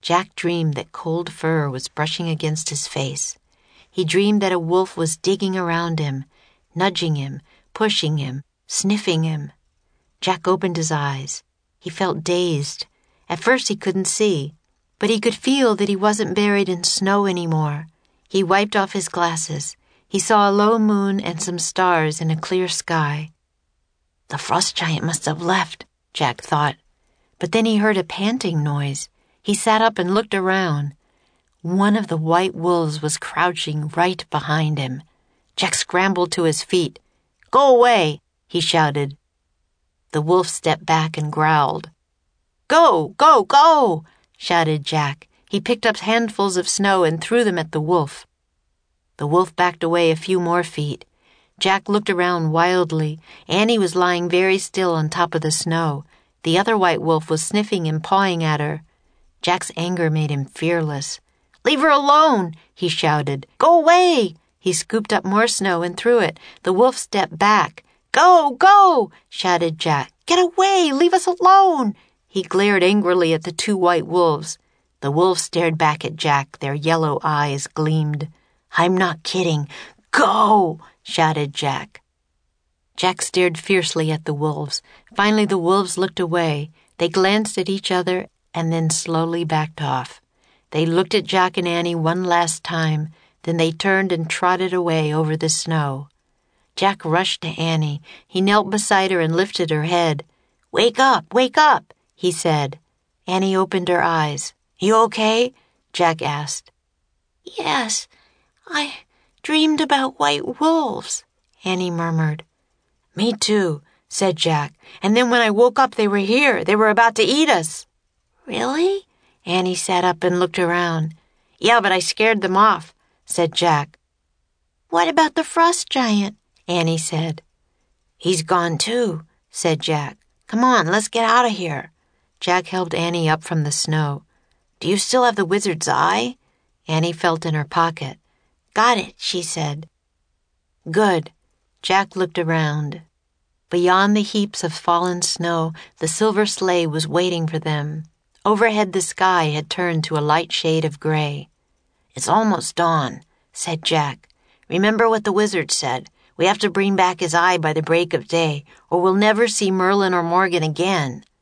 Jack dreamed that cold fur was brushing against his face. He dreamed that a wolf was digging around him, nudging him, pushing him, sniffing him. Jack opened his eyes. He felt dazed. At first he couldn't see, but he could feel that he wasn't buried in snow anymore. He wiped off his glasses. He saw a low moon and some stars in a clear sky. The frost giant must have left, Jack thought. But then he heard a panting noise. He sat up and looked around. One of the white wolves was crouching right behind him. Jack scrambled to his feet. "Go away!" he shouted. The wolf stepped back and growled. "Go, go, go!" shouted Jack. He picked up handfuls of snow and threw them at the wolf. The wolf backed away a few more feet. Jack looked around wildly. Annie was lying very still on top of the snow. The other white wolf was sniffing and pawing at her. Jack's anger made him fearless. "Leave her alone!" he shouted. "Go away!" He scooped up more snow and threw it. The wolf stepped back. "Go, go!" shouted Jack. "Get away! Leave us alone!" He glared angrily at the two white wolves. The wolves stared back at Jack. Their yellow eyes gleamed. "I'm not kidding. Go!" shouted Jack. Jack stared fiercely at the wolves. Finally, the wolves looked away. They glanced at each other and then slowly backed off. They looked at Jack and Annie one last time. Then they turned and trotted away over the snow. Jack rushed to Annie. He knelt beside her and lifted her head. Wake up, he said. Annie opened her eyes. You okay? Jack asked. Yes, I dreamed about white wolves, Annie murmured. Me too, said Jack. And then when I woke up, they were here. They were about to eat us. Really? Annie sat up and looked around. Yeah, but I scared them off, said Jack. What about the frost giant? Annie said. He's gone too, said Jack. Come on, let's get out of here. Jack helped Annie up from the snow. Do you still have the wizard's eye? Annie felt in her pocket. Got it, she said. Good. Jack looked around. Beyond the heaps of fallen snow, the silver sleigh was waiting for them. Overhead the sky had turned to a light shade of gray. It's almost dawn, said Jack. Remember what the wizard said. We have to bring back his eye by the break of day, or we'll never see Merlin or Morgan again.